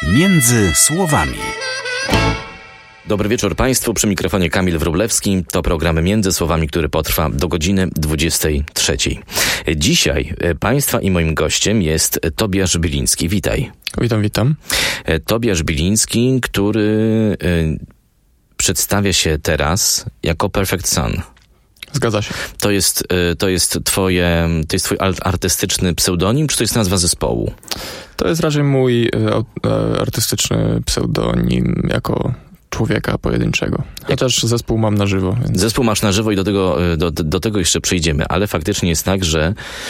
Między słowami. Dobry wieczór Państwu, przy mikrofonie Kamil Wróblewski. To program Między Słowami, który potrwa do godziny 23. Dzisiaj Państwa i moim gościem jest Tobiasz Biliński. Witaj. Witam. Tobiasz Biliński, który przedstawia się teraz jako Perfect Sun. Zgadza się. To jest twój artystyczny pseudonim, czy to jest nazwa zespołu? To jest raczej mój artystyczny pseudonim jako człowieka pojedynczego. Chociaż zespół mam na żywo. Więc... Zespół masz na żywo i do tego jeszcze przejdziemy, ale faktycznie jest tak, że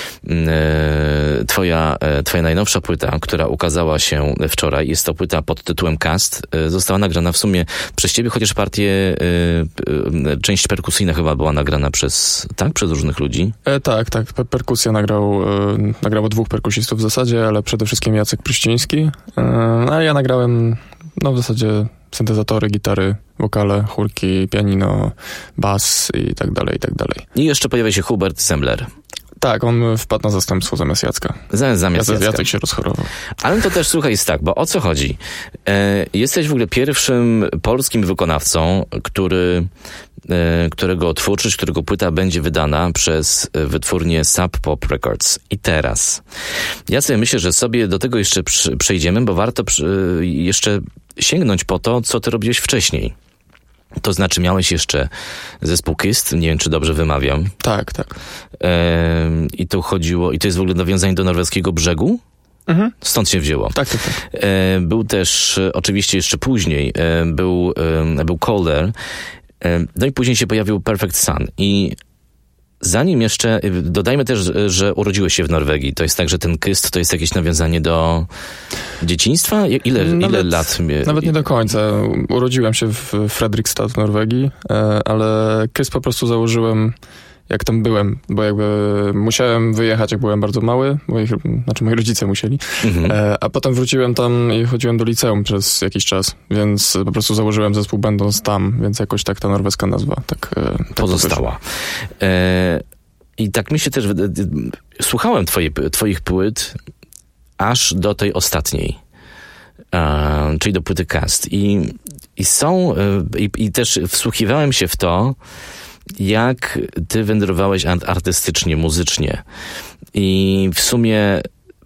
twoja najnowsza płyta, która ukazała się wczoraj, jest to płyta pod tytułem Cast, została nagrana w sumie przez ciebie, chociaż część perkusyjna chyba była nagrana przez różnych ludzi. Tak. Perkusja nagrało dwóch perkusistów w zasadzie, ale przede wszystkim Jacek Pryściński. A ja nagrałem w zasadzie syntezatory, gitary, wokale, chórki, pianino, bas i tak dalej. I jeszcze pojawia się Hubert Zembler. Tak, on wpadł na zastępstwo zamiast Jacka. Zamiast Jacka. Jacek się rozchorował. Ale to też, słuchaj, jest tak, bo o co chodzi? Jesteś w ogóle pierwszym polskim wykonawcą, którego twórczość, którego płyta będzie wydana przez wytwórnię Sub Pop Records. I teraz, ja sobie myślę, że sobie do tego jeszcze przejdziemy, bo warto jeszcze sięgnąć po to, co ty robiłeś wcześniej. To znaczy miałeś jeszcze zespół KIST, nie wiem, czy dobrze wymawiam. Tak. I to jest w ogóle nawiązanie do norweskiego brzegu? Mhm. Stąd się wzięło. Tak. Był też, oczywiście jeszcze później, był Colder, no i później się pojawił Perfect Sun. I zanim jeszcze, dodajmy też, że urodziłeś się w Norwegii. To jest tak, że ten KIST to jest jakieś nawiązanie do dzieciństwa? Ile lat? Nawet nie do końca. Urodziłem się w Fredrikstad w Norwegii, ale KIST po prostu założyłem jak tam byłem, bo jakby musiałem wyjechać, jak byłem bardzo mały, moi rodzice musieli, a potem wróciłem tam i chodziłem do liceum przez jakiś czas, więc po prostu założyłem zespół będąc tam, więc jakoś tak ta norweska nazwa tak pozostała. I tak mi się też słuchałem twoich płyt aż do tej ostatniej, czyli do płyty Cast i też wsłuchiwałem się w to, jak ty wędrowałeś artystycznie, muzycznie. I w sumie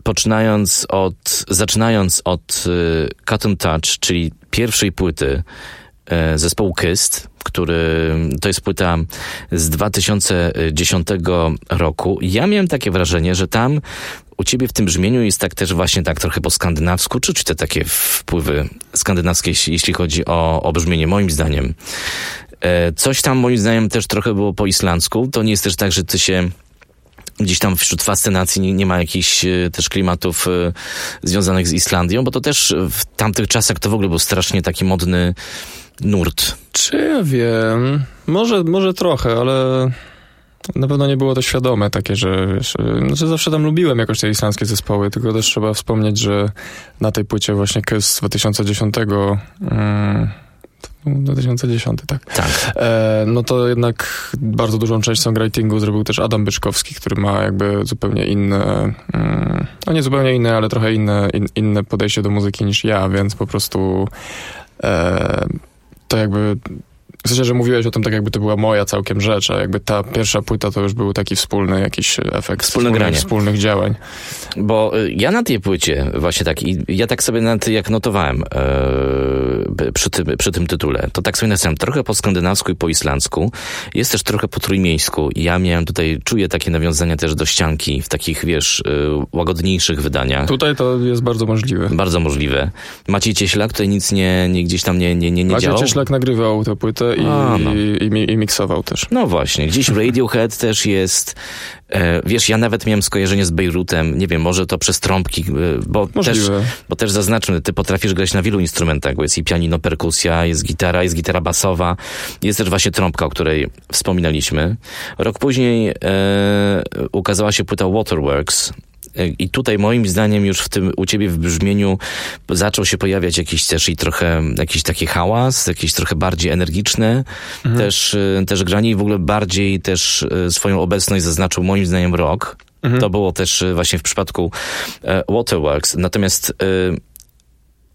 zaczynając od Cotton Touch, czyli pierwszej płyty zespołu KIST, to jest płyta z 2010 roku. Ja miałem takie wrażenie, że tam u ciebie w tym brzmieniu jest tak też właśnie tak trochę po skandynawsku, czuć te takie wpływy skandynawskie, jeśli chodzi o brzmienie, moim zdaniem. Coś tam moim zdaniem też trochę było po islandzku. To nie jest też tak, że ty się gdzieś tam wśród fascynacji nie ma jakichś też klimatów związanych z Islandią, bo to też w tamtych czasach to w ogóle był strasznie taki modny nurt. Czy ja wiem? Może trochę, ale na pewno nie było to świadome takie, że wiesz, zawsze tam lubiłem jakoś te islandzkie zespoły, tylko też trzeba wspomnieć, że na tej płycie właśnie KIST z 2010 tak. No to jednak bardzo dużą część songwritingu zrobił też Adam Byczkowski, który ma jakby zupełnie inne, nie zupełnie inne, ale trochę inne podejście do muzyki niż ja, więc po prostu to jakby w sensie, że mówiłeś o tym tak jakby to była moja całkiem rzecz, a jakby ta pierwsza płyta to już był taki wspólny jakiś efekt wspólnych działań. Bo ja na tej płycie właśnie tak, i ja tak sobie jak notowałem przy tym tytule, to tak sobie napisałem trochę po skandynawsku i po islandzku, jest też trochę po trójmiejsku i ja czuję takie nawiązania też do ścianki w takich, wiesz, łagodniejszych wydaniach. Tutaj to jest bardzo możliwe. Bardzo możliwe. Maciej Cieślak tutaj nic gdzieś tam nie działał? Maciej Cieślak nagrywał tę płytę i miksował też. No właśnie, gdzieś Radiohead też jest. Wiesz, ja nawet miałem skojarzenie z Bejrutem, nie wiem, może to przez trąbki, bo też zaznaczmy, ty potrafisz grać na wielu instrumentach, bo jest i pianino, perkusja, jest gitara basowa, jest też właśnie trąbka, o której wspominaliśmy. Rok później ukazała się płyta Waterworks, I tutaj moim zdaniem już u ciebie w brzmieniu zaczął się pojawiać jakiś taki hałas, jakieś trochę bardziej energiczne, też granie i w ogóle bardziej też swoją obecność zaznaczył moim zdaniem rock. To było też właśnie w przypadku Waterworks. Natomiast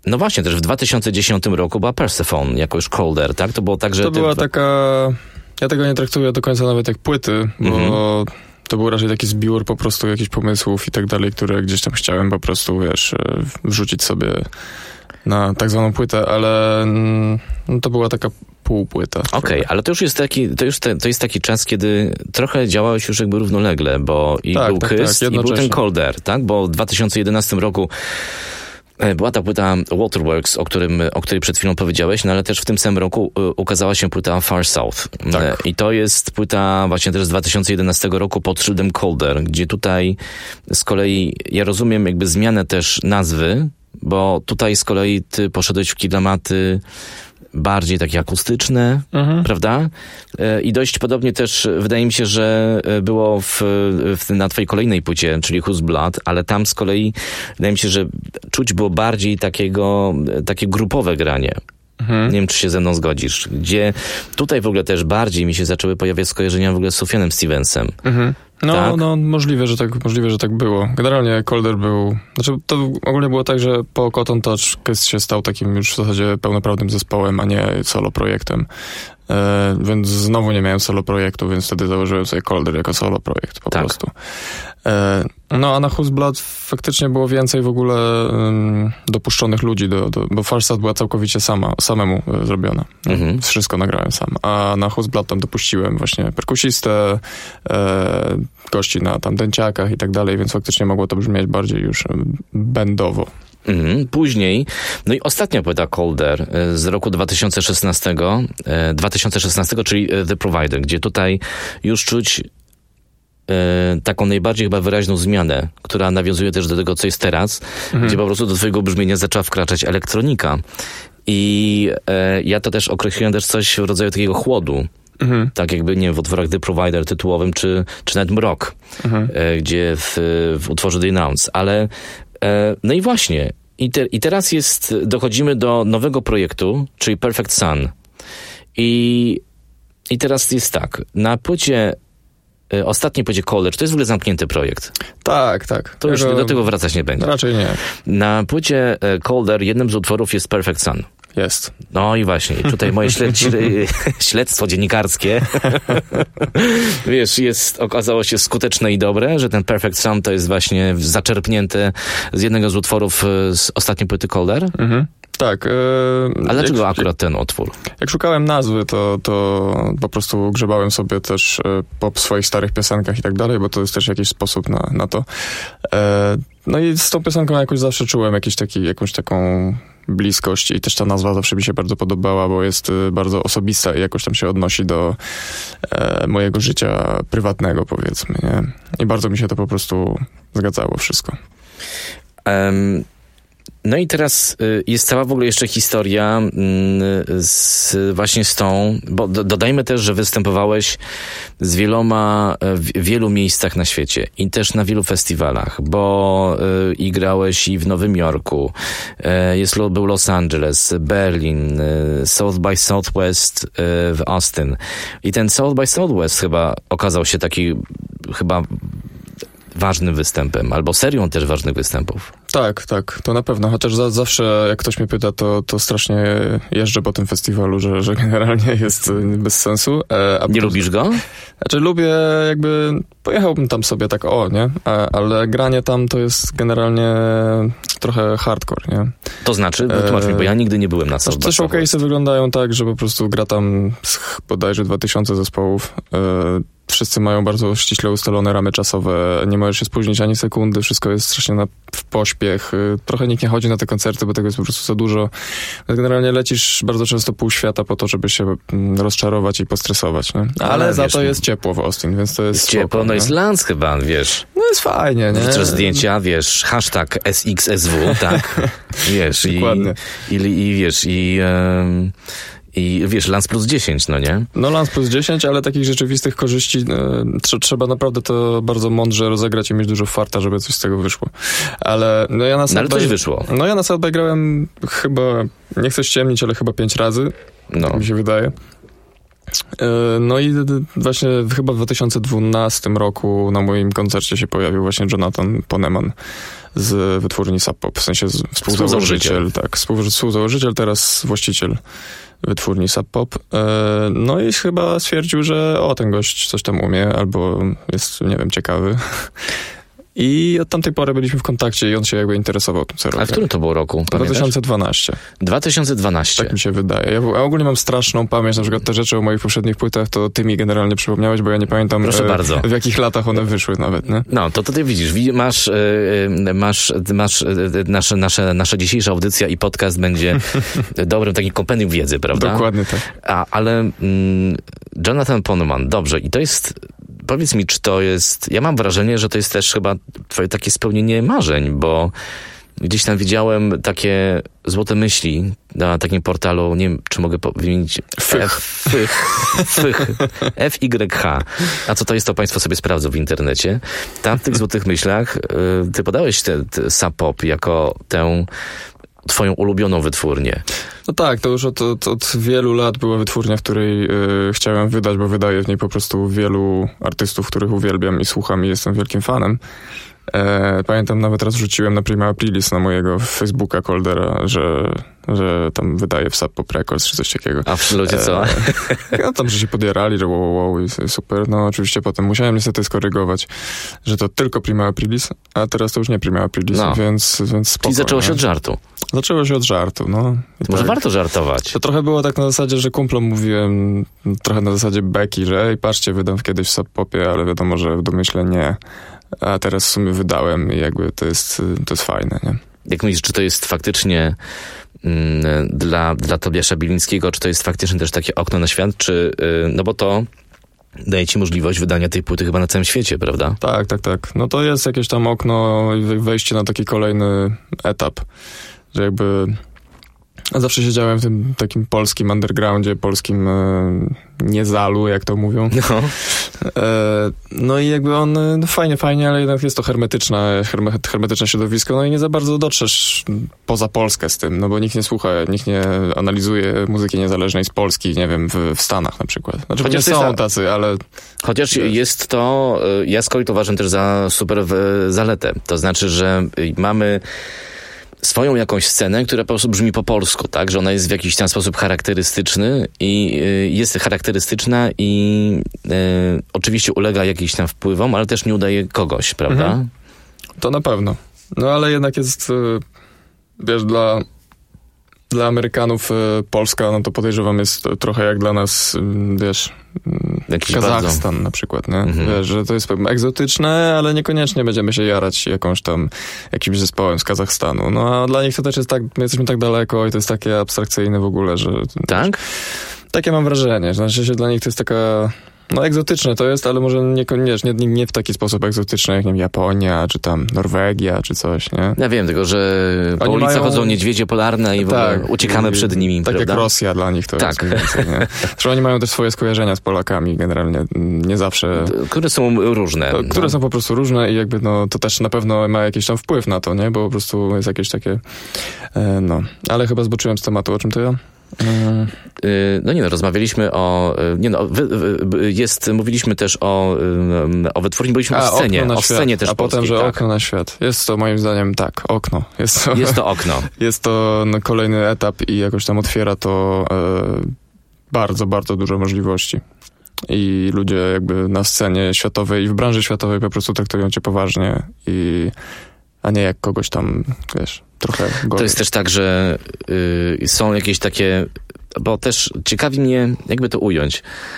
No właśnie, też w 2010 roku była Persephone, jako już Colder, tak? To było tak, że... To była taka... Ja tego nie traktuję do końca nawet jak płyty, bo to był raczej taki zbiór po prostu jakichś pomysłów i tak dalej, które gdzieś tam chciałem po prostu, wiesz, wrzucić sobie na tak zwaną płytę, ale no, to była taka półpłyta. Okej, ale to już jest taki, to jest taki czas, kiedy trochę działałeś już jakby równolegle, bo i był Kyst, i był ten Colder, tak? Bo w 2011 roku była ta płyta Waterworks, o której przed chwilą powiedziałeś, no ale też w tym samym roku ukazała się płyta Far South. Tak. I to jest płyta właśnie też z 2011 roku pod szyldem Colder, gdzie tutaj z kolei, ja rozumiem jakby zmianę też nazwy, bo tutaj z kolei ty poszedłeś w kilamaty bardziej takie akustyczne, prawda? I dość podobnie też wydaje mi się, że było na twojej kolejnej płycie, czyli Who's Blood, ale tam z kolei wydaje mi się, że czuć było bardziej takie grupowe granie. Nie wiem, czy się ze mną zgodzisz. Gdzie tutaj w ogóle też bardziej mi się zaczęły pojawiać skojarzenia w ogóle z Sufjanem Stevensem. No, tak? No możliwe, że tak było. Generalnie Colder był... Znaczy, to ogólnie było tak, że po Cotton Touch Kyst się stał takim już w zasadzie pełnoprawnym zespołem, a nie solo projektem. Więc znowu nie miałem solo projektu, więc wtedy założyłem sobie Colder jako solo projekt po prostu. No a na Who's Blood faktycznie było więcej w ogóle dopuszczonych ludzi, bo Far South była całkowicie samemu zrobiona. Wszystko nagrałem sam. A na Who's Blood tam dopuściłem właśnie perkusistę, gości na tam dęciakach i tak dalej, więc faktycznie mogło to brzmieć bardziej już bandowo. Później, no i ostatnia płyta Colder z roku 2016, czyli The Provider, gdzie tutaj już czuć taką najbardziej chyba wyraźną zmianę, która nawiązuje też do tego, co jest teraz, gdzie po prostu do twojego brzmienia zaczęła wkraczać elektronika. I ja to też określiłem też coś w rodzaju takiego chłodu. Tak jakby, nie wiem, w utworach The Provider tytułowym, czy nawet Mrok, gdzie w utworze Denounce. Ale no i właśnie. I teraz dochodzimy do nowego projektu, czyli Perfect Sun. I teraz jest tak. Na płycie ostatniej płycie Colder, to jest w ogóle zamknięty projekt. Tak. To już do tego wracać nie będzie. Raczej nie. Na płycie Colder jednym z utworów jest Perfect Sun. Jest. No i właśnie, tutaj moje śledztwo dziennikarskie wiesz, okazało się skuteczne i dobre, że ten Perfect Sun to jest właśnie zaczerpnięte z jednego z utworów z ostatniej płyty Colder. Tak. A dlaczego akurat ten utwór? Jak szukałem nazwy, to po prostu grzebałem sobie też po swoich starych piosenkach i tak dalej, bo to jest też jakiś sposób na to. No i z tą piosenką jakoś zawsze czułem jakąś taką bliskość i też ta nazwa zawsze mi się bardzo podobała, bo jest bardzo osobista i jakoś tam się odnosi do mojego życia prywatnego, powiedzmy, nie? I bardzo mi się to po prostu zgadzało wszystko. No i teraz jest cała w ogóle jeszcze historia właśnie z tą, bo dodajmy też, że występowałeś z wieloma, w wielu miejscach na świecie i też na wielu festiwalach, bo i grałeś i w Nowym Jorku, był Los Angeles, Berlin, South by Southwest w Austin. I ten South by Southwest chyba okazał się taki ważnym występem, albo serią też ważnych występów. Tak, to na pewno. Chociaż zawsze, jak ktoś mnie pyta, to strasznie jeżdżę po tym festiwalu, że generalnie jest bez sensu. Nie lubisz go? Znaczy lubię, pojechałbym tam sobie tak nie? Ale granie tam to jest generalnie trochę hardcore, nie? To znaczy? Wytłumacz mi, bo ja nigdy nie byłem na South by Też Southwest. showcase'y wyglądają tak, że po prostu gra tam bodajże 2000 zespołów. Wszyscy mają bardzo ściśle ustalone ramy czasowe, nie możesz się spóźnić ani sekundy, wszystko jest strasznie w pośpiech. Trochę nikt nie chodzi na te koncerty, bo tego jest po prostu za dużo. Generalnie lecisz bardzo często pół świata po to, żeby się rozczarować i postresować, nie? Ale za to jest ciepło w Austin, więc to jest ciepło, spoko, no jest Lance chyba, wiesz. No jest fajnie, nie? Wrzucasz zdjęcia, wiesz, hashtag SXSW, tak? Wiesz, dokładnie. I wiesz, Lance plus 10, no nie? No Lance plus 10, ale takich rzeczywistych korzyści trzeba naprawdę to bardzo mądrze rozegrać i mieć dużo farta, żeby coś z tego wyszło. Ale no ja na South ale coś wyszło. No ja na South by grałem chyba, nie chcę ściemnić, ale chyba 5 razy. No. Tak mi się wydaje. No i właśnie chyba w 2012 roku na moim koncercie się pojawił właśnie Jonathan Poneman z wytwórni Sub Pop, w sensie współzałożyciel, tak, współzałożyciel, teraz właściciel wytwórni Sub Pop. No i chyba stwierdził, że ten gość coś tam umie, albo jest, nie wiem, ciekawy. I od tamtej pory byliśmy w kontakcie i on się jakby interesował tym, co robię. A w którym to było roku? 2012. 2012. Tak mi się wydaje. Ja ogólnie mam straszną pamięć, na przykład te rzeczy o moich poprzednich płytach, to ty mi generalnie przypomniałeś, bo ja nie pamiętam w jakich latach one wyszły nawet, nie? No, to ty widzisz, nasza dzisiejsza audycja i podcast będzie dobrym takim kompendium wiedzy, prawda? Dokładnie tak. Ale Jonathan Poneman, dobrze, i to jest... Powiedz mi, czy to jest... Ja mam wrażenie, że to jest też chyba twoje takie spełnienie marzeń, bo gdzieś tam widziałem takie złote myśli na takim portalu, nie wiem, czy mogę wymienić... FYH. A co to jest, to państwo sobie sprawdzą w internecie. Tam w tych złotych myślach ty podałeś Sub Pop jako tę twoją ulubioną wytwórnię. No tak, to już od wielu lat była wytwórnia, w której chciałem wydać, bo wydaję w niej po prostu wielu artystów, których uwielbiam i słucham i jestem wielkim fanem. Pamiętam, nawet raz rzuciłem na Prima Aprilis na mojego Facebooka Coldera, że tam wydaje w Sub Pop Records czy coś takiego. A w ludzie co? No tam, że się podjarali, że wow, i super. No oczywiście potem musiałem niestety skorygować, że to tylko Prima Aprilis, a teraz to już nie Prima Aprilis, więc spoko. Czyli zaczęło się od żartu. Zaczęło się od żartu, no. Może warto żartować. To trochę było tak na zasadzie, że kumplom mówiłem, trochę na zasadzie beki, że ej, patrzcie, wydam kiedyś w Sub Popie, ale wiadomo, że w domyśle nie. A teraz w sumie wydałem i jakby to jest fajne, nie? Jak myślisz, czy to jest faktycznie dla Tobiasza Bilińskiego, czy to jest faktycznie też takie okno na świat, czy, no bo to daje ci możliwość wydania tej płyty chyba na całym świecie, prawda? Tak. No to jest jakieś tam okno i wejście na taki kolejny etap, że jakby... Zawsze siedziałem w tym takim polskim undergroundzie, polskim niezalu, jak to mówią. No. No i jakby on fajnie, ale jednak jest to hermetyczne środowisko, no i nie za bardzo dotrzesz poza Polskę z tym, no bo nikt nie słucha, nikt nie analizuje muzyki niezależnej z Polski, nie wiem, w Stanach na przykład. Znaczy nie są tacy, ale... Chociaż jest to, ja z kolei to uważam też za super zaletę. To znaczy, że mamy swoją jakąś scenę, która po prostu brzmi po polsku, tak? Że ona jest w jakiś tam sposób charakterystyczny i jest charakterystyczna i oczywiście ulega jakimś tam wpływom, ale też nie udaje kogoś, prawda? Mhm. To na pewno. No ale jednak jest, wiesz, dla Amerykanów Polska, no to podejrzewam jest trochę jak dla nas, wiesz, jakiś Kazachstan na przykład, nie? Mhm. Wiesz, że to jest egzotyczne, ale niekoniecznie będziemy się jarać jakimś zespołem z Kazachstanu. No a dla nich to też jest tak, my jesteśmy tak daleko i to jest takie abstrakcyjne w ogóle, że... Tak? Wiesz, takie mam wrażenie, znaczy, że dla nich to jest taka... No egzotyczne to jest, ale może niekoniecznie, nie w taki sposób egzotyczny, jak nie wiem, Japonia, czy tam Norwegia, czy coś, nie? Ja wiem, tylko że po ulicach chodzą niedźwiedzie polarne i w ogóle uciekamy przed nimi, tak prawda? Jak Rosja dla nich to jest mniej więcej, nie? Zresztą oni mają też swoje skojarzenia z Polakami generalnie, nie zawsze... Które są różne. Które są po prostu różne i jakby no to też na pewno ma jakiś tam wpływ na to, nie? Bo po prostu jest jakieś takie... no, ale chyba zboczyłem z tematu, o czym to ja? Rozmawialiśmy o... mówiliśmy też o wytwórni, byliśmy o scenie. O scenie też a potem, polskiej, że tak. Okno na świat. Jest to moim zdaniem okno. Jest to okno. Jest to kolejny etap i jakoś tam otwiera to bardzo, bardzo dużo możliwości. I ludzie jakby na scenie światowej i w branży światowej po prostu traktują cię poważnie a nie jak kogoś tam, wiesz, trochę gorzej. To jest też tak, że są jakieś takie, bo też ciekawi mnie, jakby to ująć,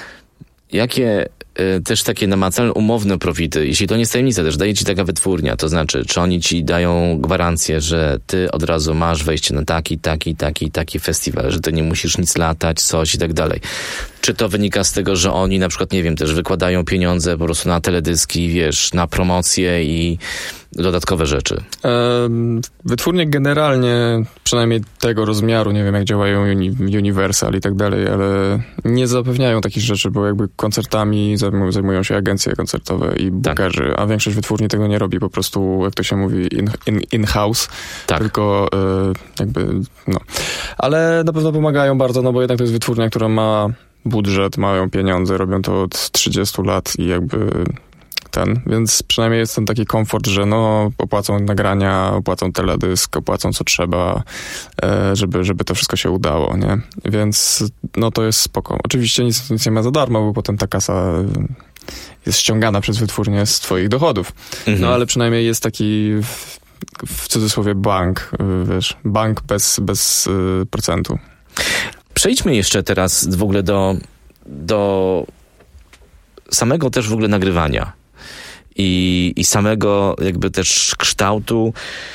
jakie też takie namacalne, umowne profity, jeśli to nie jest tajemnica, też daje ci taka wytwórnia, to znaczy, czy oni ci dają gwarancję, że ty od razu masz wejście na taki festiwal, że ty nie musisz nic latać, coś i tak dalej. Czy to wynika z tego, że oni na przykład, nie wiem, też wykładają pieniądze po prostu na teledyski, wiesz, na promocje i dodatkowe rzeczy? Wytwórnie generalnie, przynajmniej tego rozmiaru, nie wiem jak działają Universal i tak dalej, ale nie zapewniają takich rzeczy, bo jakby koncertami zajmują się agencje koncertowe i bookerzy, a większość wytwórni tego nie robi, po prostu, jak to się mówi, in-house, tylko jakby, no. Ale na pewno pomagają bardzo, no bo jednak to jest wytwórnia, która ma budżet, mają pieniądze, robią to od 30 lat i jakby więc przynajmniej jest ten taki komfort, że no opłacą nagrania, opłacą teledysk, opłacą co trzeba, żeby to wszystko się udało, nie? Więc no to jest spoko. Oczywiście nic nie ma za darmo, bo potem ta kasa jest ściągana przez wytwórnię z twoich dochodów. No ale przynajmniej jest taki w cudzysłowie bank, wiesz, bank bez procentu. Przejdźmy jeszcze teraz w ogóle do samego też w ogóle nagrywania i samego jakby też kształtu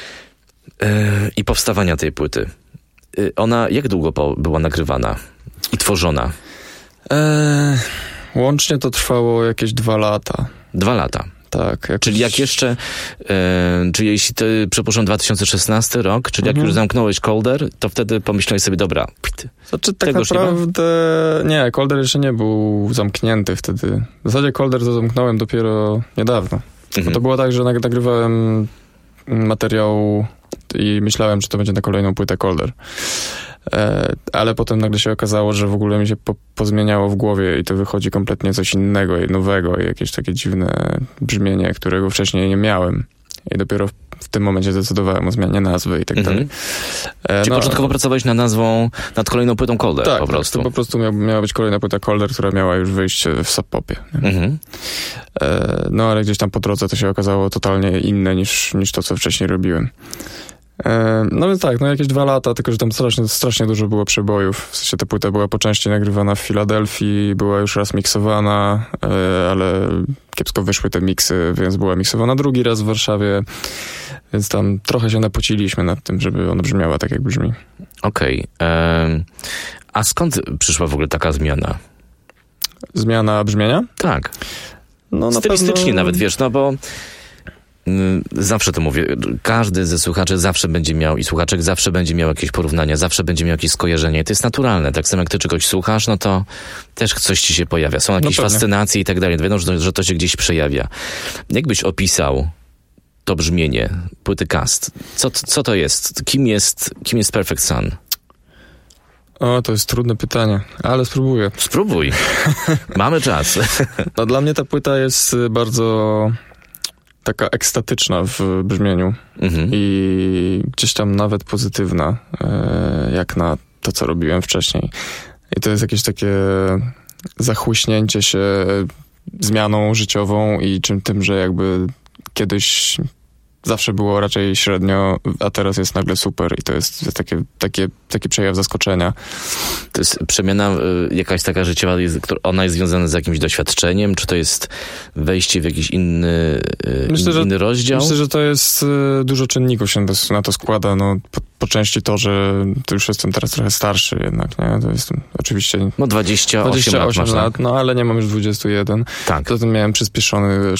i powstawania tej płyty. Ona jak długo była nagrywana i tworzona? Łącznie to trwało jakieś 2 lata. 2 lata. Tak. Czyli jak jeszcze, czyli jeśli to, przypuszczam, 2016 rok, czyli jak już zamknąłeś Kolder, to wtedy pomyślałeś sobie, dobra, znaczy tak naprawdę nie, Kolder jeszcze nie był zamknięty wtedy. W zasadzie Kolder to zamknąłem dopiero niedawno. Bo to było tak, że nagrywałem materiał i myślałem, że to będzie na kolejną płytę Kolder. Ale potem nagle się okazało, że w ogóle mi się pozmieniało w głowie i to wychodzi kompletnie coś innego i nowego i jakieś takie dziwne brzmienie, którego wcześniej nie miałem. I dopiero w tym momencie zdecydowałem o zmianie nazwy i tak dalej. Czyli początkowo pracowałeś nad kolejną płytą Kolder po prostu. Tak, to po prostu miała być kolejna płyta Kolder, która miała już wyjść w Sub Popie. No ale gdzieś tam po drodze to się okazało totalnie inne niż to, co wcześniej robiłem. No więc tak, jakieś 2 lata, tylko że tam strasznie dużo było przebojów. W sensie ta płyta była po części nagrywana w Filadelfii, była już raz miksowana, ale kiepsko wyszły te miksy, więc była miksowana drugi raz w Warszawie, więc tam trochę się napociliśmy nad tym, żeby ona brzmiała tak, jak brzmi. Okej. A skąd przyszła w ogóle taka zmiana? Zmiana brzmienia? Tak. No, stylistycznie nawet, wiesz, no bo zawsze to mówię, każdy ze słuchaczy zawsze będzie miał i słuchaczek zawsze będzie miał jakieś porównania, zawsze będzie miał jakieś skojarzenie. To jest naturalne. Tak samo jak ty czegoś słuchasz, no to też coś ci się pojawia. Są jakieś fascynacje i tak dalej. Wiadomo, że to się gdzieś przejawia. Jakbyś opisał to brzmienie płyty Cast? Co to jest? Kim jest Perfect Sun? O, to jest trudne pytanie, ale spróbuję. Spróbuj. Mamy czas. No, dla mnie ta płyta jest bardzo taka ekstatyczna w brzmieniu i gdzieś tam nawet pozytywna, jak na to, co robiłem wcześniej. I to jest jakieś takie zachłyśnięcie się zmianą życiową i tym, że jakby kiedyś zawsze było raczej średnio, a teraz jest nagle super i to jest taki przejaw zaskoczenia. To jest przemiana jakaś taka życiowa, ona jest związana z jakimś doświadczeniem, czy to jest wejście w jakiś inny rozdział? Myślę, że to jest dużo czynników się na to składa. No, po części to, że to już jestem teraz trochę starszy jednak, nie? To jestem oczywiście... No 28 lat, no ale nie mam już 21. Tak. Zatem miałem przyspieszony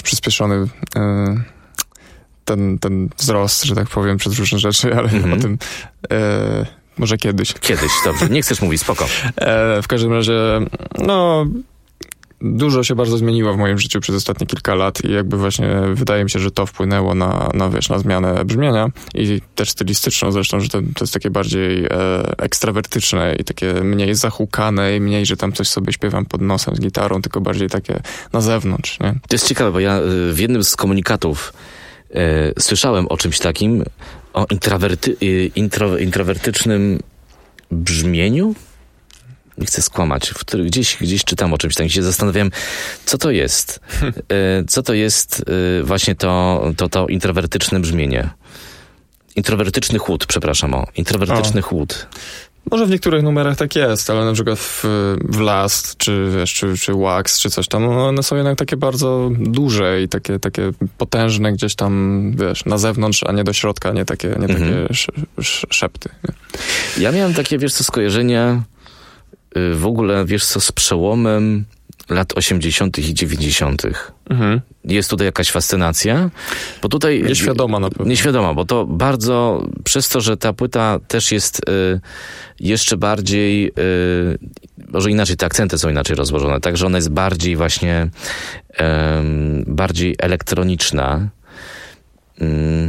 ten wzrost, że tak powiem, przez różne rzeczy, ale o tym może kiedyś. Kiedyś, dobrze. Nie chcesz mówić, spoko. W każdym razie, no, dużo się bardzo zmieniło w moim życiu przez ostatnie kilka lat i jakby właśnie wydaje mi się, że to wpłynęło na zmianę brzmienia i też stylistyczną zresztą, że to jest takie bardziej ekstrawertyczne i takie mniej zahukane i mniej, że tam coś sobie śpiewam pod nosem z gitarą, tylko bardziej takie na zewnątrz, nie? To jest ciekawe, bo ja w jednym z komunikatów słyszałem o czymś takim, o introwertycznym brzmieniu. Nie chcę skłamać, gdzieś czytam o czymś takim, się zastanawiałem, co to jest. Co to jest właśnie to introwertyczne brzmienie. Introwertyczny chłód, przepraszam, introwertyczny chłód. Może w niektórych numerach tak jest, ale na przykład w Last, czy Wax, czy coś tam, one są jednak takie bardzo duże i takie potężne gdzieś tam, wiesz, na zewnątrz, a nie do środka, nie takie szepty. Nie? Ja miałem takie, wiesz co, skojarzenia w ogóle, wiesz co, z przełomem lat 80. i 90. Jest tutaj jakaś fascynacja? Bo tutaj... Nieświadoma na pewno. Nieświadoma, bo to bardzo... Przez to, że ta płyta też jest jeszcze bardziej... może inaczej, te akcenty są inaczej rozłożone, także ona jest bardziej właśnie... bardziej elektroniczna.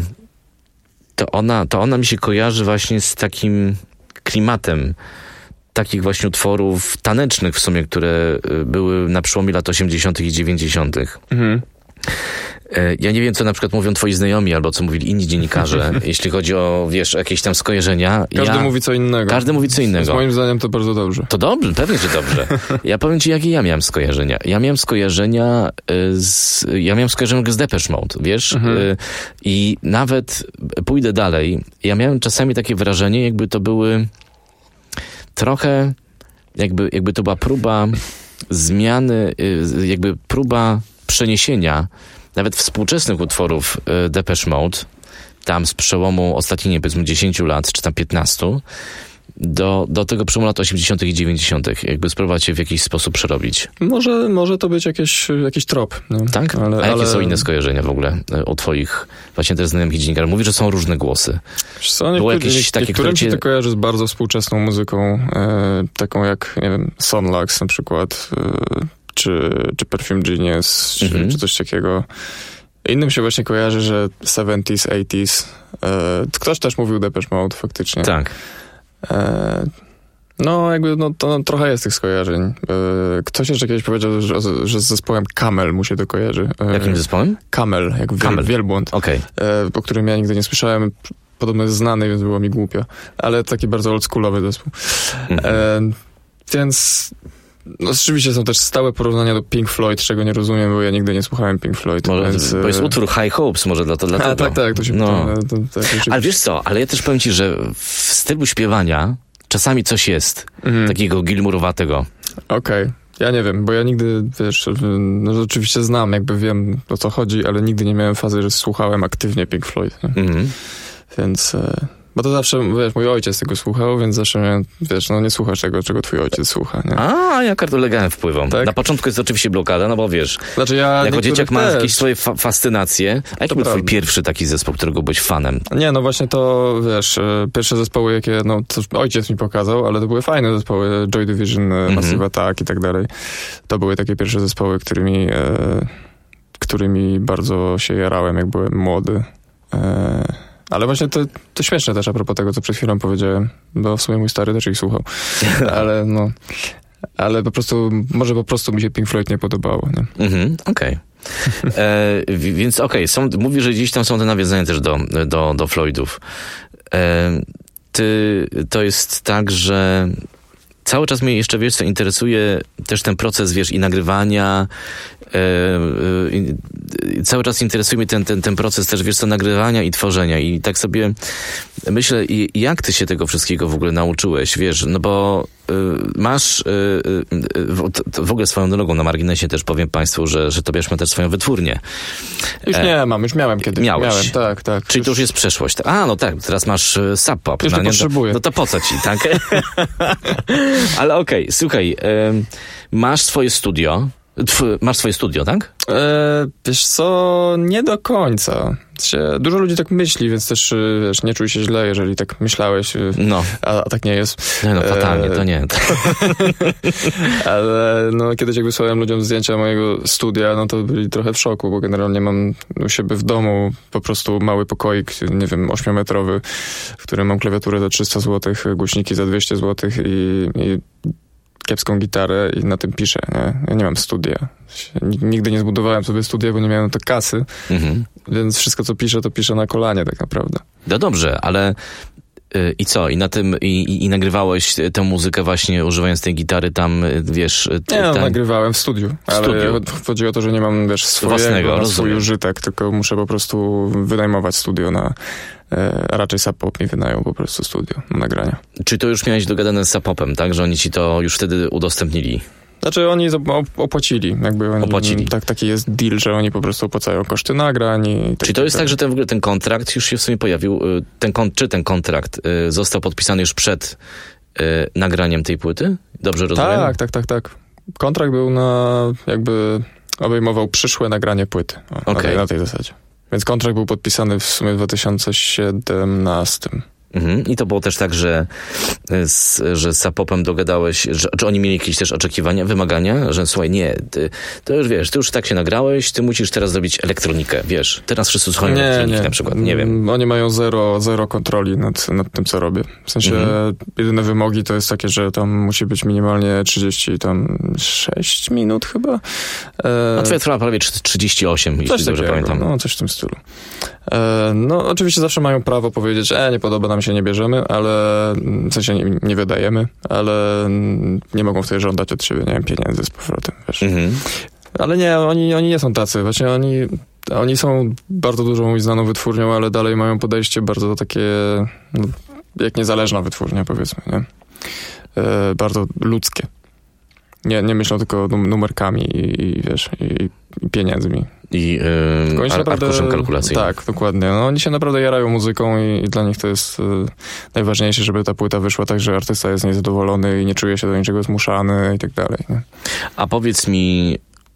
To ona mi się kojarzy właśnie z takim klimatem takich właśnie utworów tanecznych w sumie, które były na przełomie lat 80. i 90. Ja nie wiem, co na przykład mówią twoi znajomi, albo co mówili inni dziennikarze, jeśli chodzi o, wiesz, jakieś tam skojarzenia. Każdy mówi co innego. Każdy mówi co innego. Moim zdaniem to bardzo dobrze. To dobrze, pewnie, że dobrze. Ja powiem ci, jakie ja miałem skojarzenia. Ja miałem skojarzenia z Depeche Mode, wiesz? I nawet pójdę dalej. Ja miałem czasami takie wrażenie, jakby to były trochę, jakby to była próba zmiany, jakby próba przeniesienia nawet współczesnych utworów Depeche Mode, tam z przełomu ostatnich, powiedzmy, 10 lat, czy tam 15, do tego przełomu lat 80. i 90. Jakby spróbować się w jakiś sposób przerobić. Może to być jakiś trop. Nie? Tak? A jakie są inne skojarzenia w ogóle u twoich właśnie też znajomych dziennikarzy? Mówi, że są różne głosy. Było jakieś takie, niektórym się to kojarzy z bardzo współczesną muzyką, taką jak, nie wiem, Sonlax na przykład, czy Perfume Genius, czy coś takiego. Innym się właśnie kojarzy, że 70s, 80s. Ktoś też mówił Depeche Mode faktycznie. Tak. To trochę jest tych skojarzeń. Ktoś jeszcze kiedyś powiedział, że z zespołem Camel mu się to kojarzy. Jakim zespołem? Camel, jak wielbłąd. Okay. O którym ja nigdy nie słyszałem. Podobno jest znany, więc było mi głupio. Ale taki bardzo oldschoolowy zespół. Więc... No rzeczywiście są też stałe porównania do Pink Floyd, czego nie rozumiem, bo ja nigdy nie słuchałem Pink Floyd. Bo jest utwór High Hopes, może dlatego. Tak, to się Ale wiesz co, ale ja też powiem ci, że w stylu śpiewania czasami coś jest takiego gilmurowatego. Okej. Ja nie wiem, bo ja nigdy, wiesz, oczywiście znam, jakby wiem, o co chodzi, ale nigdy nie miałem fazy, że słuchałem aktywnie Pink Floyd. Więc... Bo to zawsze, wiesz, mój ojciec tego słuchał, więc zawsze miałem, wiesz, nie słuchasz tego, czego twój ojciec słucha, nie? A, ja kartolegałem wpływom. Tak? Na początku jest oczywiście blokada, no bo wiesz, jako dzieciak masz jakieś swoje fascynacje. A jaki był twój pierwszy taki zespół, którego byłeś fanem? Nie, no właśnie to, wiesz, pierwsze zespoły, jakie, to ojciec mi pokazał, ale to były fajne zespoły, Joy Division, Massive Attack i tak dalej. To były takie pierwsze zespoły, którymi bardzo się jarałem, jak byłem młody. Ale właśnie to śmieszne też a propos tego, co przed chwilą powiedziałem, bo w sumie mój stary też ich słuchał. Ale może po prostu mi się Pink Floyd nie podobało. Okej. Więc mówisz, że gdzieś tam są te nawiązania też do Floydów. To jest tak, że cały czas mnie jeszcze, wiesz co, interesuje też ten proces, wiesz, i nagrywania. Cały czas interesuje mnie ten proces też, wiesz co, nagrywania i tworzenia. I tak sobie myślę, jak ty się tego wszystkiego w ogóle nauczyłeś, wiesz, no bo masz w ogóle swoją drogą na marginesie też powiem państwu, że tobie ma też swoją wytwórnię. Już nie mam, już miałem kiedyś. Miałeś. Miałem, tak. Czyli to już jest przeszłość. No tak, teraz masz Sub Pop. Już nie potrzebuję. No to po co ci, tak? Ale okej, słuchaj, masz swoje studio. Masz swoje studio, tak? Wiesz co, nie do końca. Dużo ludzi tak myśli, więc też, wiesz, nie czuj się źle, jeżeli tak myślałeś, a tak nie jest. No fatalnie, to nie. Ale kiedyś jak wysłałem ludziom zdjęcia mojego studia, to byli trochę w szoku, bo generalnie mam u siebie w domu po prostu mały pokoik, nie wiem, 8-metrowy, w którym mam klawiaturę za 300 zł, głośniki za 200 zł i kiepską gitarę i na tym piszę, nie? Ja nie mam studia. Nigdy nie zbudowałem sobie studia, bo nie miałem na to kasy, więc wszystko, co piszę, to piszę na kolanie tak naprawdę. No dobrze, ale i co? I na tym i nagrywałeś tę muzykę właśnie używając tej gitary tam, wiesz... nagrywałem w studiu. Ale chodzi o to, że nie mam, wiesz, swojego, swój użytek, tylko muszę po prostu wynajmować studio a raczej Sub Pop mi wynajął po prostu studio na nagrania. Czy to już miałeś dogadane z Sub Popem, tak? Że oni ci to już wtedy udostępnili? Znaczy oni opłacili. Opłacili. Taki jest deal, że oni po prostu opłacają koszty nagrań. Czyli to jest tak, że ten kontrakt już się w sumie pojawił, ten kontrakt został podpisany już przed nagraniem tej płyty? Dobrze rozumiem? Tak. Kontrakt był obejmował przyszłe nagranie płyty. Na tej zasadzie. Więc kontrakt był podpisany w sumie w 2017. I to było też tak, że z Sapopem dogadałeś, czy oni mieli jakieś też oczekiwania, wymagania, że słuchaj, nie, to już wiesz, ty już tak się nagrałeś, ty musisz teraz zrobić elektronikę, wiesz, teraz wszyscy słuchają elektroniki na przykład, nie wiem. Oni mają zero kontroli nad tym, co robię. W sensie jedyne wymogi to jest takie, że tam musi być minimalnie 36 minut chyba. A twoja trwa prawie 38, jeśli dobrze pamiętam. No, coś w tym stylu. No, oczywiście zawsze mają prawo powiedzieć, nie podoba nam się, nie bierzemy, ale w sensie nie wydajemy, ale nie mogą wtedy żądać od siebie, nie wiem, pieniędzy z powrotem, wiesz. Ale nie, oni nie są tacy, właśnie oni są bardzo dużą i znaną wytwórnią, ale dalej mają podejście bardzo takie, no, jak niezależna wytwórnia, powiedzmy, nie? Bardzo ludzkie. Nie myślą tylko numerkami i wiesz, i pieniędzmi. I arkuszem kalkulacyjnym. Tak, dokładnie. No, oni się naprawdę jarają muzyką i dla nich to jest najważniejsze, żeby ta płyta wyszła tak, że artysta jest niezadowolony i nie czuje się do niczego zmuszany i tak dalej. Nie? A powiedz mi,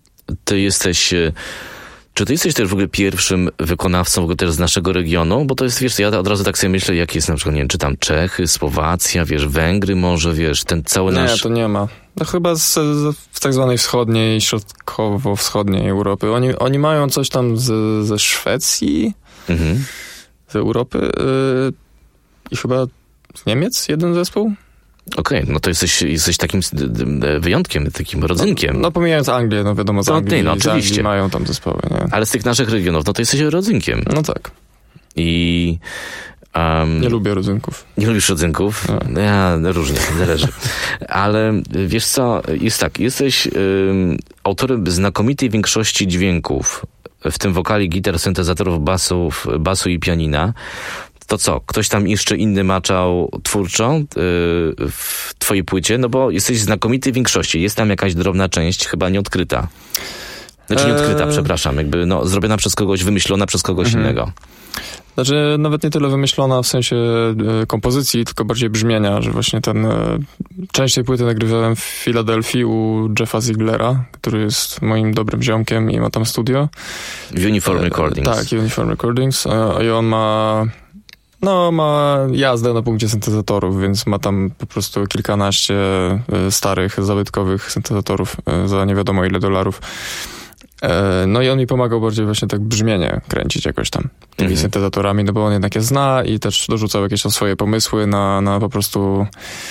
czy ty jesteś też w ogóle pierwszym wykonawcą w ogóle też z naszego regionu? Bo to jest, wiesz, ja od razu tak sobie myślę, jak jest na przykład, nie wiem, czy tam Czechy, Słowacja, wiesz, Węgry może, wiesz, ten cały nasz... Nie, to nie ma. No chyba z tak zwanej wschodniej, środkowo-wschodniej Europy. Oni mają coś tam ze Szwecji, z Europy i chyba z Niemiec jeden zespół. Okej, no to jesteś takim wyjątkiem, takim rodzynkiem. No pomijając Anglię, no wiadomo, z Anglii, no oczywiście. Z Anglii mają tam zespoły, nie? Ale z tych naszych regionów, no to jesteś rodzynkiem. No tak. I... nie lubię rodzynków. Nie lubisz rodzynków? No. Ja różnie, zależy. Ale wiesz co, jest tak, jesteś autorem znakomitej większości dźwięków, w tym wokali, gitar, syntezatorów, basu i pianina. To co, ktoś tam jeszcze inny maczał twórczo w twojej płycie? No bo jesteś znakomitej większości. Jest tam jakaś drobna część, chyba nieodkryta. Znaczy nieodkryta, przepraszam. Jakby zrobiona przez kogoś, wymyślona przez kogoś innego. Znaczy nawet nie tyle wymyślona w sensie kompozycji, tylko bardziej brzmienia, że właśnie część tej płyty nagrywałem w Filadelfii u Jeffa Ziglera, który jest moim dobrym ziomkiem i ma tam studio. W Uniform Recordings. Tak, Uniform Recordings. I on ma jazdę na punkcie syntezatorów, więc ma tam po prostu kilkanaście starych, zabytkowych syntezatorów za nie wiadomo ile $. No i on mi pomagał bardziej właśnie tak brzmienie kręcić jakoś tam tymi syntezatorami, no bo on jednak je zna i też dorzucał jakieś tam swoje pomysły na po prostu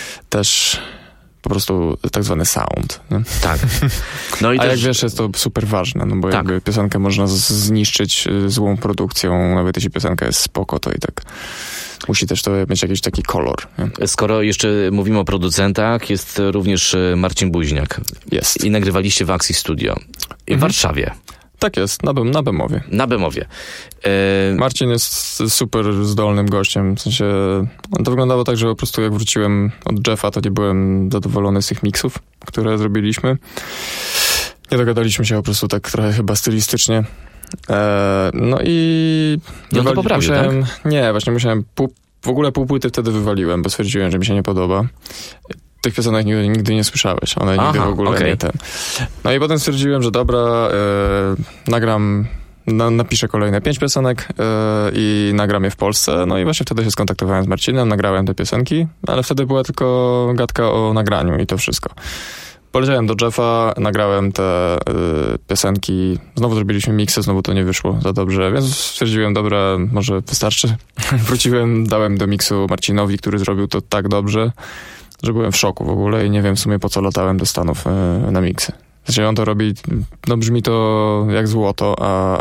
tak zwany sound. Nie? Tak. No i jak wiesz, jest to super ważne, no bo jakby piosenkę można zniszczyć złą produkcją, nawet jeśli piosenka jest spoko, to i tak musi też to mieć jakiś taki kolor. Nie? Skoro jeszcze mówimy o producentach, jest również Marcin Buźniak. Jest. I nagrywaliście w Axis Studio w Warszawie. Tak jest, na Bemowie. Na Bemowie. Marcin jest super zdolnym gościem, w sensie to wyglądało tak, że po prostu jak wróciłem od Jeffa, to nie byłem zadowolony z tych miksów, które zrobiliśmy. Nie dogadaliśmy się po prostu tak trochę chyba stylistycznie. No i... No to poprawił, tak? Nie, właśnie musiałem... W ogóle pół płyty wtedy wywaliłem, bo stwierdziłem, że mi się nie podoba. Tych piosenek nigdy nie słyszałeś. One nigdy w ogóle nie ten. No i potem stwierdziłem, że dobra, nagram... Napiszę kolejne 5 piosenek i nagram je w Polsce. No i właśnie wtedy się skontaktowałem z Marcinem, nagrałem te piosenki, ale wtedy była tylko gadka o nagraniu i to wszystko. Poleciałem do Jeffa, nagrałem te piosenki, znowu zrobiliśmy miksy, znowu to nie wyszło za dobrze, więc stwierdziłem, dobra, może wystarczy. Wróciłem, dałem do miksu Marcinowi, który zrobił to tak dobrze, że byłem w szoku w ogóle i nie wiem w sumie po co latałem do Stanów na miksy. Znaczy on to robi, no brzmi to jak złoto,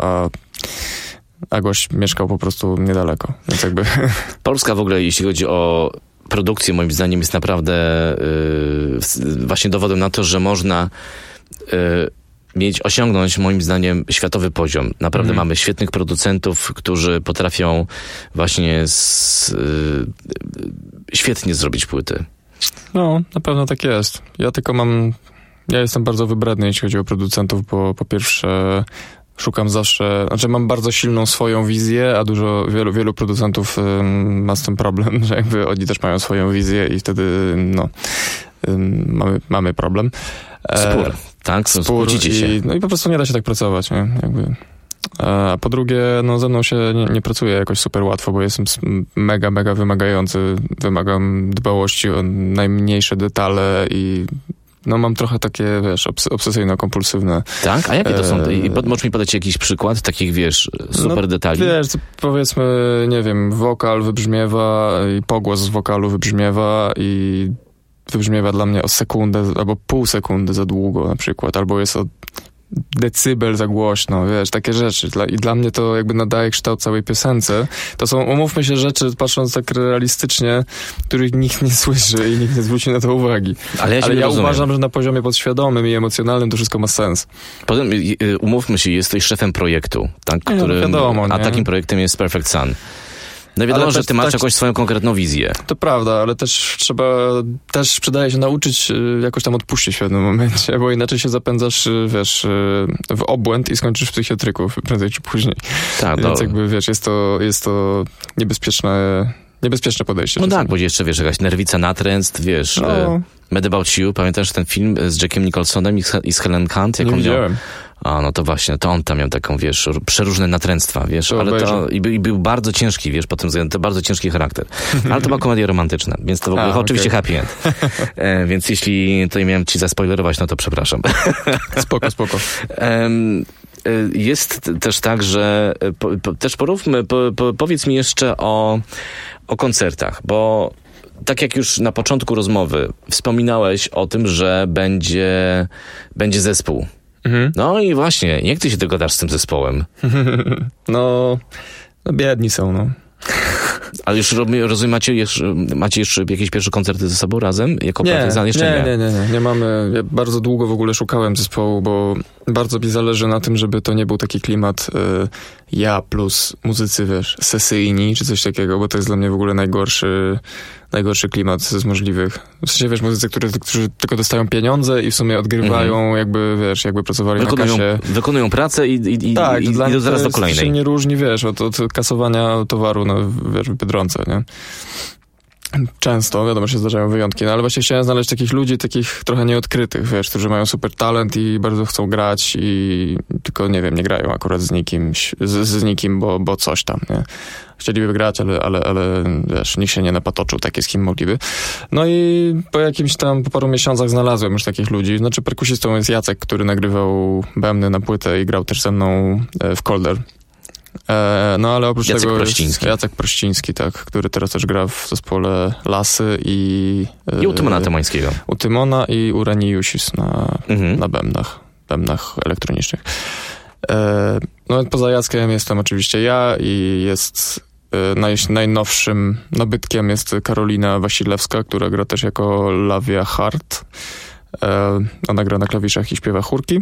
a gość mieszkał po prostu niedaleko, więc jakby... Polska w ogóle, jeśli chodzi o produkcję, moim zdaniem jest naprawdę właśnie dowodem na to, że można osiągnąć, moim zdaniem, światowy poziom. Naprawdę mamy świetnych producentów, którzy potrafią właśnie świetnie zrobić płyty. No, na pewno tak jest. Ja jestem bardzo wybredny, jeśli chodzi o producentów, bo po pierwsze szukam zawsze, mam bardzo silną swoją wizję, a wielu producentów ma z tym problem, że jakby oni też mają swoją wizję i wtedy mamy problem. Spór, tak? Spór się. No i po prostu nie da się tak pracować, nie? Jakby A po drugie, no ze mną się nie pracuje jakoś super łatwo, bo jestem mega, mega wymagający. Wymagam dbałości o najmniejsze detale i no mam trochę takie, wiesz, obsesyjno-kompulsywne. Tak? A jakie to są? Możesz mi podać jakiś przykład takich, wiesz, super detali? Wiesz, powiedzmy, nie wiem, wokal wybrzmiewa i pogłos z wokalu wybrzmiewa i wybrzmiewa dla mnie o sekundę albo pół sekundy za długo na przykład, albo jest o decybel za głośno, wiesz, takie rzeczy. I dla mnie to jakby nadaje kształt całej piosence. To są, umówmy się, rzeczy, patrząc tak realistycznie, których nikt nie słyszy i nikt nie zwróci na to uwagi. Ale ja uważam, że na poziomie podświadomym i emocjonalnym to wszystko ma sens. Potem, umówmy się, jesteś szefem projektu, tak? Wiadomo, a takim projektem jest Perfect Sun. No wiadomo, że ty masz jakąś swoją konkretną wizję. To prawda, ale też przydaje się nauczyć jakoś tam odpuścić w pewnym momencie, bo inaczej się zapędzasz, wiesz, w obłęd i skończysz w psychiatryku prędzej czy później. Tak, więc jakby, wiesz, jest to niebezpieczne podejście. No tak, bo jeszcze, wiesz, jakaś nerwica natręst, wiesz, Mad About You, pamiętasz ten film z Jackiem Nicholsonem i z Helen Hunt? Nie widziałem. A, no to właśnie, to on tam miał taką, wiesz, przeróżne natręctwa, wiesz, ale to i był bardzo ciężki, wiesz, pod tym względem, to bardzo ciężki charakter. Ale to była komedia romantyczna, więc to w ogóle oczywiście happy end. Więc jeśli tutaj miałem ci zaspoilerować, no to przepraszam. Spoko. Jest też tak, że też powiedz mi jeszcze o koncertach, bo tak jak już na początku rozmowy wspominałeś o tym, że będzie zespół. Mhm. No i właśnie, jak ty się dogadasz z tym zespołem? No biedni są, no. Ale już rozumiem, macie już jakieś pierwsze koncerty ze sobą razem? Jako Partyzan? Jeszcze nie mamy. Ja bardzo długo w ogóle szukałem zespołu, bo bardzo mi zależy na tym, żeby to nie był taki klimat ja plus muzycy, wiesz, sesyjni, czy coś takiego, bo to jest dla mnie w ogóle najgorszy klimat z możliwych. W sensie, wiesz, muzycy, którzy tylko dostają pieniądze i w sumie odgrywają, jakby, wiesz, jakby pracowali na kasie. Wykonują pracę i idą zaraz do kolejnej. To się nie różni, wiesz, od kasowania towaru wiesz, w Biedronce, nie? Często, wiadomo, się zdarzają wyjątki, no ale właśnie chciałem znaleźć takich ludzi, takich trochę nieodkrytych, wiesz, którzy mają super talent i bardzo chcą grać i tylko, nie wiem, nie grają akurat z nikim, bo coś tam, nie? Chcieliby grać, ale wiesz, nikt się nie napatoczył, takie z kim mogliby. No i po paru miesiącach znalazłem już takich ludzi. Znaczy perkusistą jest Jacek, który nagrywał bębny na płytę i grał też ze mną w Kolder. No ale oprócz tego Jacek Prościński, tak, który teraz też gra w zespole Lasy i u Tymona Tymońskiego. U Tymona i u Raniusis na bębnach elektronicznych. No poza Jackiem jestem oczywiście ja i jest najnowszym nabytkiem jest Karolina Wasilewska, która gra też jako Lavia Hart. Ona gra na klawiszach i śpiewa chórki.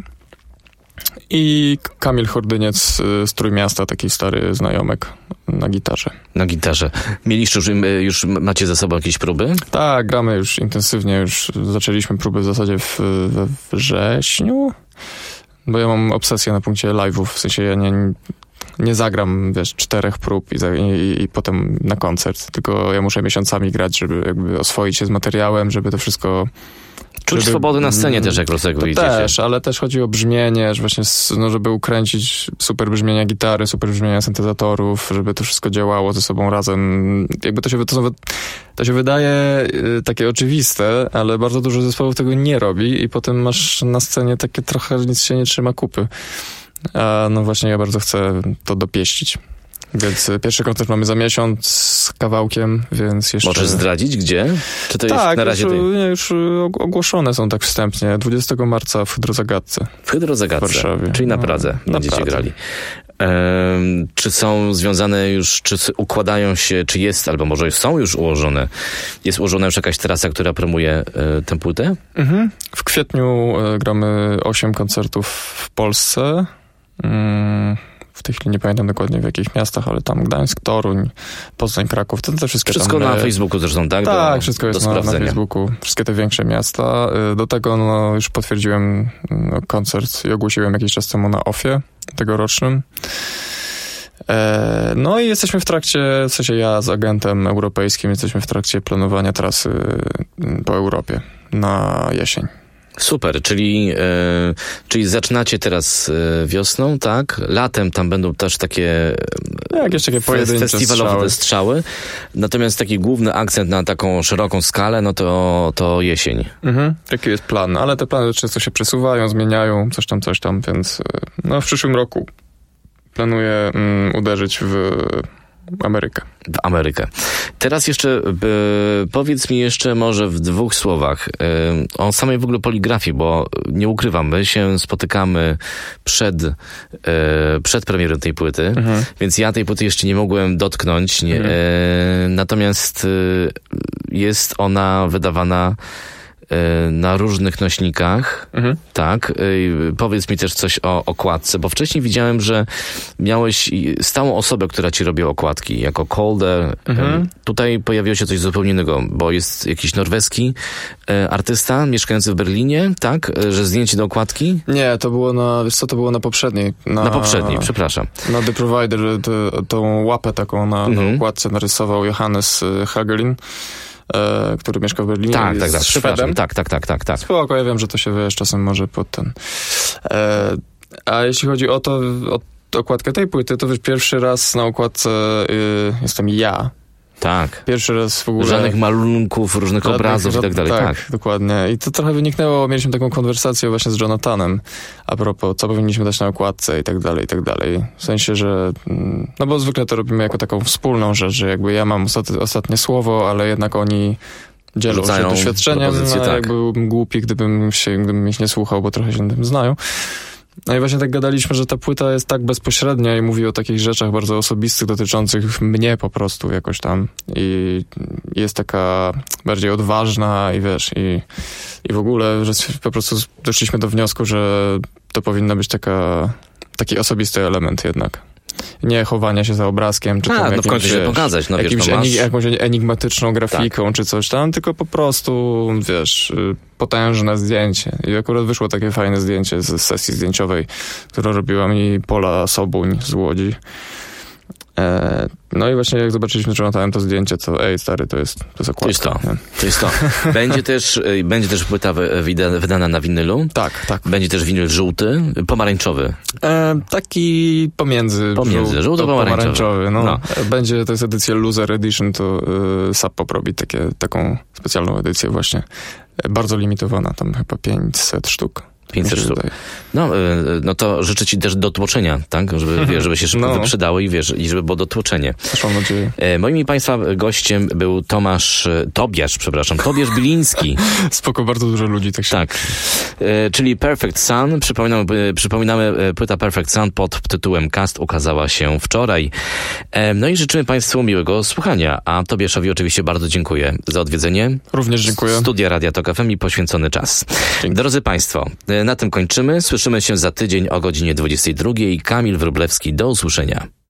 I Kamil Hordyniec z Trójmiasta, taki stary znajomek na gitarze. Na gitarze. Mieliście już macie za sobą jakieś próby? Tak, gramy już intensywnie, już zaczęliśmy próby w zasadzie we wrześniu, bo ja mam obsesję na punkcie live'ów, w sensie ja nie zagram, wiesz, 4 prób i potem na koncert, tylko ja muszę miesiącami grać, żeby jakby oswoić się z materiałem, żeby to wszystko... Czuć swobodę na scenie też, jak idziecie. Też, ale też chodzi o brzmienie, że właśnie, żeby ukręcić super brzmienia gitary, super brzmienia syntezatorów, żeby to wszystko działało ze sobą razem. Jakby to się wydaje takie oczywiste, ale bardzo dużo zespołów tego nie robi i potem masz na scenie takie trochę nic się nie trzyma kupy. A no właśnie ja bardzo chcę to dopieścić. Więc pierwszy koncert mamy za miesiąc z kawałkiem, więc jeszcze... Możesz zdradzić gdzie? Czy to tak, jest na razie już ogłoszone są tak wstępnie. 20 marca w Hydrozagadce. W Hydrozagadce, w Warszawie. Czyli na Pradze będziecie grali. Czy są związane już, czy układają się, czy jest, albo może są już ułożone, jest ułożona już jakaś trasa, która promuje tę płytę? Mhm. W kwietniu gramy 8 koncertów w Polsce. W tej chwili nie pamiętam dokładnie w jakich miastach, ale tam Gdańsk, Toruń, Poznań, Kraków, to wszystko tam, na Facebooku zresztą, tak? Tak, wszystko jest na Facebooku. Wszystkie te większe miasta. Do tego już potwierdziłem koncert i ogłosiłem jakiś czas temu na OFFie tegorocznym. No i jesteśmy w trakcie, w sensie ja z agentem europejskim, jesteśmy w trakcie planowania trasy po Europie na jesień. Super, czyli zaczynacie teraz wiosną, tak? Latem tam będą też takie jakieś takie pojedyncze festiwalowe strzały. Natomiast taki główny akcent na taką szeroką skalę, no to jesień. Taki jest plan, ale te plany często się przesuwają, zmieniają, coś tam, więc no w przyszłym roku planuję uderzyć w Amerykę. Teraz jeszcze powiedz mi jeszcze może w 2 słowach o samej w ogóle poligrafii, bo nie ukrywam, my się spotykamy przed premierą tej płyty, więc ja tej płyty jeszcze nie mogłem dotknąć, natomiast jest ona wydawana na różnych nośnikach, tak? Powiedz mi też coś o okładce, bo wcześniej widziałem, że miałeś stałą osobę, która ci robi okładki, jako Calder. Tutaj pojawiło się coś zupełnie innego, bo jest jakiś norweski artysta mieszkający w Berlinie, tak? Że zdjęcie do okładki? Nie, to było na poprzedniej. Na poprzedniej, przepraszam. Na The Provider, tą łapę taką na okładce narysował Johannes Hagelin, który mieszka w Berlinie. Tak, Szwedem. Tak. Spoko, ja wiem, że to się wiesz, czasem może pod ten. A jeśli chodzi o okładkę tej płyty, to wiesz, pierwszy raz na okładce jestem ja. Tak. Pierwszy raz w ogóle. Żadnych malunków, różnych obrazów i tak dalej. Tak, dokładnie. I to trochę wyniknęło, mieliśmy taką konwersację właśnie z Jonathanem a propos, co powinniśmy dać na okładce i tak dalej, i tak dalej. W sensie, że no bo zwykle to robimy jako taką wspólną rzecz, że jakby ja mam ostatnie słowo, ale jednak oni dzielą się doświadczeniem, tak. Jakby byłbym głupi, gdybym ich nie słuchał, bo trochę się tym znają. No i właśnie tak gadaliśmy, że ta płyta jest tak bezpośrednia i mówi o takich rzeczach bardzo osobistych, dotyczących mnie po prostu jakoś tam. I jest taka bardziej odważna i wiesz, i w ogóle, że po prostu doszliśmy do wniosku, że to powinna być taki osobisty element jednak. Nie chowania się za obrazkiem, czy tam no w końcu się pokazać, no wiesz, jakąś enigmatyczną grafiką, czy coś tam, tylko po prostu, wiesz, potężne zdjęcie. I akurat wyszło takie fajne zdjęcie z sesji zdjęciowej, którą robiła mi Pola Sobuń z Łodzi. No i właśnie jak zobaczyliśmy, że latałem to zdjęcie, to stary, to jest okładka. To jest to. Będzie też płyta wydana na winylu. Tak. Będzie też winyl żółty, pomarańczowy. Taki pomiędzy żółto-pomarańczowy. No. To jest edycja Loser Edition, to Sub robi taką specjalną edycję właśnie. Bardzo limitowana, tam chyba 500 sztuk. 500 sztuk. No to życzę ci też dotłoczenia, tak? Żeby się szybko wyprzedało i żeby było dotłoczenie. Mam nadzieję. Moim i państwa gościem był Tobiasz Biliński. Spoko, bardzo dużo ludzi tak się... Tak. Czyli Perfect Sun. Przypominamy, płyta Perfect Sun pod tytułem Cast ukazała się wczoraj. No i życzymy państwu miłego słuchania, a Tobiaszowi oczywiście bardzo dziękuję za odwiedzenie. Również dziękuję. Studia Radia Tok FM i poświęcony czas. Dzięki. Drodzy państwo, na tym kończymy. Słyszymy się za tydzień o godzinie 22:00. Kamil Wróblewski. Do usłyszenia.